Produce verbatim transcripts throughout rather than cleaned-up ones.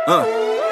uh.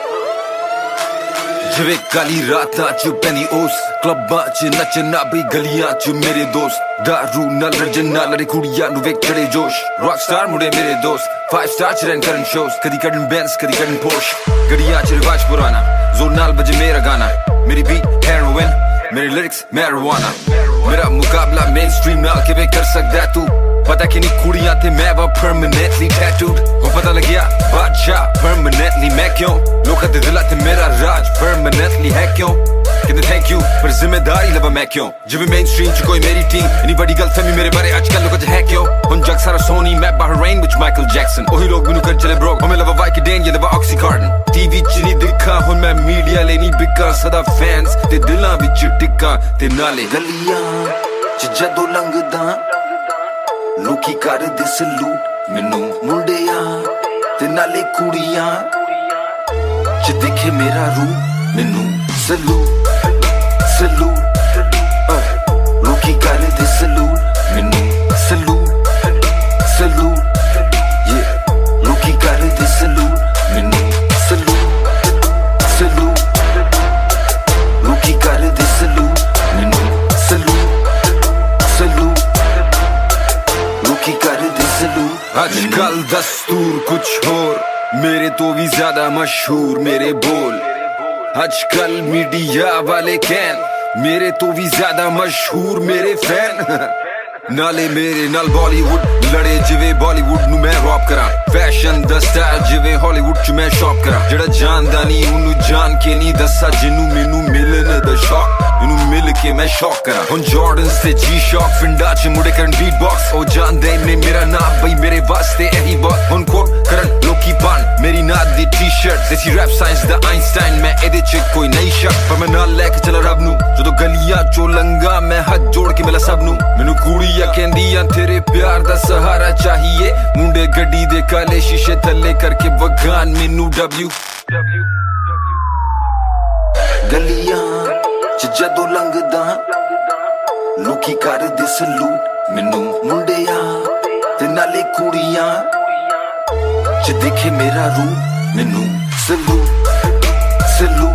ਜਿਵੇਂ ਕਾਲੀ ਰਾਤਾਂ ਚ ਪੈਂਦੀ ਉਸ ਕਲੱਬਾਂ ਚ ਨੱਚਣਾ ਬਈ ਗਲੀਆਂ ਚ ਮੇਰੇ ਦੋਸਤ ਦਾਰੂ ਨਾਲ ਰੱਜਣ ਨਾਲ ਲੜੇ ਕੁੜੀਆਂ ਨੂੰ ਵੇਖ ਚੜੇ ਜੋਸ਼ ਰੌਕ ਸਟਾਰ ਮੁੰਡੇ ਮੇਰੇ ਦੋਸਤ ਫਾਈਵ ਸਟਾਰ ਚ ਰਹਿਣ ਕਰਨ ਸ਼ੋਜ਼ ਕਦੀ ਕੱਢਣ ਬੈਂਸ ਕਦੀ ਕੱਢਣ ਪੋਰਸ਼ ਗੱਡੀਆਂ ਚ ਰਿਵਾਜ ਪੁਰਾਣਾ ਜ਼ੋਰ ਨਾਲ ਵਜੇ ਮੇਰਾ ਗਾਣਾ ਮੇਰੀ ਬੀਟ ਹੈਰੋਇਨ ਮੇਰੇ ਲਿਰਿਕਸ ਮੈਰੀਜੁਆਨਾ ਮੇਰਾ ਮੁਕਾਬਲਾ ਮੇਨ ਸਟ੍ਰੀਮ ਨਾਲ ਕਿਵੇਂ ਕਰ ਸਕਦਾ ਤੂੰ ਪਤਾ ਕਿ ਨਹੀਂ ਕੁੜੀਆਂ ਤੇ ਮੈਂ ਵਾ permanently tattooed ਹੁਣ ਪਤਾ ਲੱਗਿਆ ਬਾਦਸ਼ਾਹ permanently ਮੈਂ ਕਿਉਂ ਲੋਕਾਂ ਦੇ ਦਿਲਾਂ ਤੇ ਮੇਰਾ ਰਾਜ permanently ਹੈ ਕਿਉਂ ਕਹਿੰਦੇ ਥੈਂਕ ਯੂ ਪਰ ਜ਼ਿੰਮੇਦਾਰੀ ਲਵਾਂ ਮੈਂ ਕਿਉਂ ਜਿਵੇਂ ਮੇਨ ਸਟ੍ਰੀਮ ਚ ਕੋਈ ਮੇਰੀ ਟੀਮ ਇੰਨੀ ਵੱਡੀ ਗੱਲ ਫਹਿਮੀ ਮੇਰੇ ਬਾਰੇ ਅੱਜ ਕੱਲ੍ਹ ਲੋਕਾਂ ਚ ਹੈ ਕਿਉਂ ਹੁਣ ਜਗ ਸਾਰਾ ਸੋਨੀ ਮੈਂ ਬਹਰੇਨ ਵਿੱਚ ਮਾਈਕਲ ਜੈਕਸਨ ਉਹੀ ਲੋਕ ਮੈਨੂੰ ਕਰ ਚਲੇ ਬ੍ਰੋਕ ਹਮੇ ਲਵਾ ਵਾਈਕਡੇਨ ਜਾਂ ਦਵਾ ਆਕਸੀਕਾਰਡਨ ਟੀਵੀ ਚ ਨਹੀਂ ਦਿਖਾ ਹੁਣ ਮੈਂ ਮੀਡੀਆ ਲਈ ਨਹੀਂ ਬਿਕਾ ਸਦਾ ਫੈਨਸ ਤੇ ਦਿਲਾਂ ਵਿੱਚ ਟਿੱਕਾਂ ਤੇ ਨਾਲੇ ਗਲੀਆਂ ਚ ਜਦੋਂ ਲੰਘਦਾ ਲੋਕੀ ਕਰਦੇ ਸਲੂਟ ਮੈਨੂੰ ਮੁੰਡਿਆਂ ਤੇ ਨਾਲੇ ਕੁੜੀਆਂ ਚ ਦਿਖੇ ਮੇਰਾ ਰੂਪ ਮੈਨੂੰ ਸਲੂਟ ਸਲੂਟ ਲੋਕੀ ਕਰਦੇ ਸਲੂਟ ਮੈਨੂੰ ਸਲੂਟ ਸਲੂਟ ਯੇ ਲੋਕੀ ਕਰਦੇ ਸਲੂਟ ਮੈਨੂੰ ਸਲੂਟ ਸਲੂਟ ਲੋਕੀ ਕਰਦੇ ਸਲੂਟ ਮੈਨੂੰ ਸਲੂਟ ਸਲੂਟ ਲੋਕੀ ਕਰਦੇ ਸਲੂਟ ਅੱਜ ਕੱਲ ਦਸਤੂਰ ਕੁਛ ਹੋਰ ਮੇਰੇ ਤੋਂ ਵੀ ਜ਼ਿਆਦਾ ਮਸ਼ਹੂਰ ਮੇਰੇ ਬੋਲ ਅੱਜ ਕੱਲ ਮੀਡੀਆ ਵਾਲੇ ਕਹਿਣ ਮੇਰੇ ਤੋਂ ਵੀ ਜ਼ਿਆਦਾ ਮਸ਼ਹੂਰ ਮੇਰੇ ਫੈਨ ਨਾਲੇ ਮੇਰੇ ਨਾਲ ਬਾਲੀਵੁੱਡ ਲੜੇ ਜਿਵੇਂ ਬਾਲੀਵੁੱਡ ਨੂੰ ਮੈਂ ਰੌਪ ਕਰਾਂ ਫੈਸ਼ਨ ਦਾ ਸਟਾਈਲ ਜਿਵੇਂ ਹਾਲੀਵੁੱਡ ਚ ਮੈਂ ਸ਼ੌਪ ਕਰਾਂ ਜਿਹੜਾ ਜਾਣਦਾ ਨਹੀਂ ਉਹਨੂੰ ਜਾਣ ਕੇ ਨਹੀਂ ਦੱਸਾਂ ਜਿਹਨੂੰ ਮੈਨੂੰ ਮਿਲਣ ਦਾ ਸ਼ੌਕ ਇਹਨੂੰ ਮਿਲ ਕੇ ਮੈਂ ਸ਼ੌਕ ਕਰਾਂ ਹੁਣ ਜਾਰਡਨਸ ਤੇ ਜੀ ਸ਼ੌਕ ਫਿੰਡਾ ਚ ਮੁੜੇ ਕਰਨ ਬੀਟ ਬਾਕਸ ਉਹ ਜਾਣਦੇ ਨੇ ਮੇਰਾ ਨਾਮ ਬਈ ਮੇਰੇ ਵਾਸਤੇ ਇਹੀ ਬਹੁਤ ਹੁਣ ਕੋਟ ਕਰਨ ਲੋਕੀ ਪਾਣ ਮੇਰੀ ਨਾਦ ਦੀ ਟੀ-ਸ਼ਰਟ ਦੇਸੀ ਰੈਪ ਸਾਇੰਸ ਦਾ ਆਈਨਸਟਾਈਨ ਮੈਂ ਇਹਦੇ ਚ ਕੋਈ ਨਹੀਂ ਸ਼ੱਕ ਪਰ ਮੈਂ ਨਾਲ ਲੈ ਕੇ ਚਲਾ ਰੱਬ ਨੂੰ ਜਦੋਂ ਗਲੀਆਂ ਚੋਂ ਲੰਘਾ ਮੈਂ ਹੱਥ ਜੋੜ ਕੇ ਮਿਲਾ ਸਭ ਨੂੰ ਮੈਨੂੰ ਕੁੜੀਆਂ ਕਹਿੰਦੀਆਂ ਤੇਰੇ ਪਿਆਰ ਦਾ ਸਹਾਰਾ ਚਾਹੀਏ ਮੁੰਡੇ ਗੱਡੀ ਦੇ ਕਾਲੇ ਸ਼ੀਸ਼ੇ ਥੱਲੇ ਕਰਕੇ ਵਗਾਨ ਮੈਨੂੰ ਡਬਲਿਊ ਗਲੀਆਂ ਚ ਜਦੋਂ ਲੰਘਦਾ ਲੋਕੀ ਕਰਦੇ ਸਲੂਟ ਮੈਨੂੰ ਮੁੰਡਿਆਂ ਤੇ ਨਾਲੇ ਕੁੜੀਆਂ ਚ ਦਿਖੇ ਮੇਰਾ ਰੂਪ ਮੈਨੂੰ ਸਲੂਟ ਸਲੂਟ